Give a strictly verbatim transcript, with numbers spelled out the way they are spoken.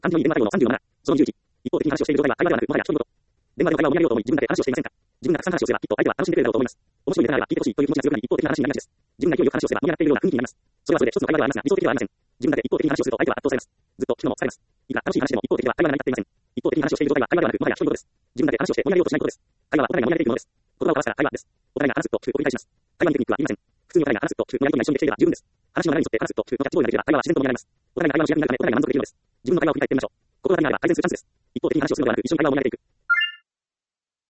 漢字のに電話対応のさんじゅうなな。そのにじゅういち。一方的に話をしている状態は会話ではなく、もはや独り言。電話での会話を見上げようと思い、自分だけ話をしていませんか。自分がたくさん話をすれば、きっと相手は楽しんでくれるだろうと思います。面白いネタがあれば聞いてほしいという気持ちが強くなり、一方的な話になりがちです。自分が勢いよく話をすれば盛り上がっているような雰囲気になります。それはそれで一つの会話ではありますが、理想的ではありません。自分だけ一方的に話をすると相手は圧倒されます。ずっと聞くのも疲れます。いくら楽しい話でも一方的では会話が成り立っていません。一方的に話をしている状態は会話ではなく、もはや独り言です。自分だけ話をして盛り上げようとしないことです。会話はお互いが盛り上げていくものです。言葉を交わしたら会話です。お互いが話すと聞くを繰り返します。会話にテクニックはありません。普通にお互いが話すと聞くのやり取りが一緒にできていれば十分です。話の流れに沿って話すと聞くのキャッチボールができれば会話は自然と盛り上がります。お互いが会話の主役になるためお互いが満足できるのです。自分の会話を振り返ってみましょう。言葉がないなら改善するチャンスです。一方的に話をするのではなく、一緒に会話を盛り上げていく。